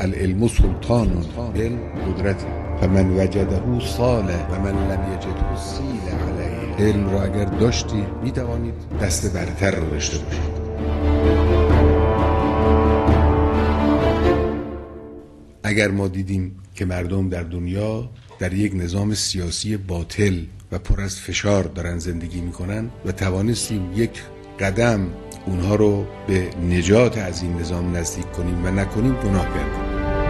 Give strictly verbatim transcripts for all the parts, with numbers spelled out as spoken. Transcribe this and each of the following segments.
العلم سلطان، علم قدرته. فمن وجده صالح و من لم یجده سیل علیه. علم را اگر داشتید می توانید دست برتر را داشته باشید. اگر ما دیدیم که مردم در دنیا در یک نظام سیاسی باطل و پر از فشار دارن زندگی میکنن و توانستیم یک قدم اونها رو به نجات از این نظام نزدیک کنیم و نکنیم، گناه کردیم.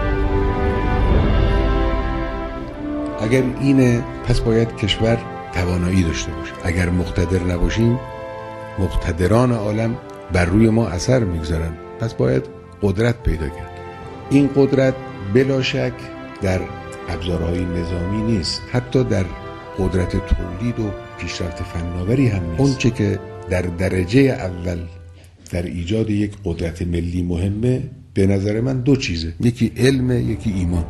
اگر اینه پس باید کشور توانایی داشته باشه. اگر مقتدر نباشیم، مقتدران عالم بر روی ما اثر میگذارن، پس باید قدرت پیدا کرد. این قدرت بلا شک در ابزارهای نظامی نیست، حتی در قدرت تولید و پیشرفت فناوری هم نیست. اون چه که در درجه اول در ایجاد یک قدرت ملی مهمه، به نظر من دو چیزه، یکی علم، یکی ایمان.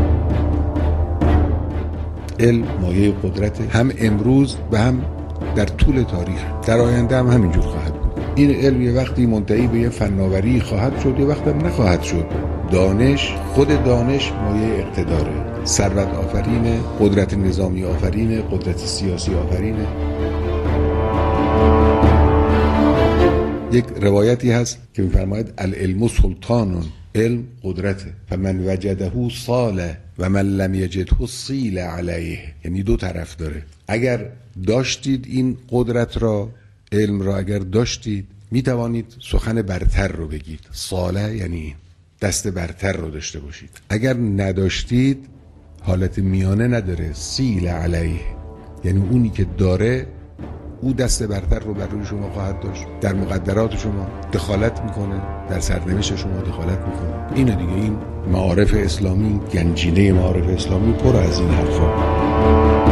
علم مایه قدرت، هم امروز و هم در طول تاریخ، در آینده هم همینجور خواهد بود. این علم یه وقتی منتهی به یه فناوری خواهد شد، یه وقت هم نخواهد شد. دانش، خود دانش مایه اقتداره. ثروت آفرینه، قدرت نظامی آفرینه، قدرت سیاسی آفرینه. یک روایتی هست که می‌فرماید العلم سلطان، علم قدرته. فمن وجده صالح و من لم یجده سیل علیه. یعنی دو طرف داره. اگر داشتید این قدرت را، علم را اگر داشتید، می توانید سخن برتر رو بگید. صالح یعنی دست برتر رو داشته باشید. اگر نداشتید، حالت میانه نداره، سیل علیه، یعنی اونی که داره او دست برتر رو بر روی شما خواهد داشت، در مقدرات شما دخالت میکنه، در سرنوشت شما دخالت میکنه. اینه دیگه، این معارف اسلامی، گنجینه معارف اسلامی پر از این حرفا.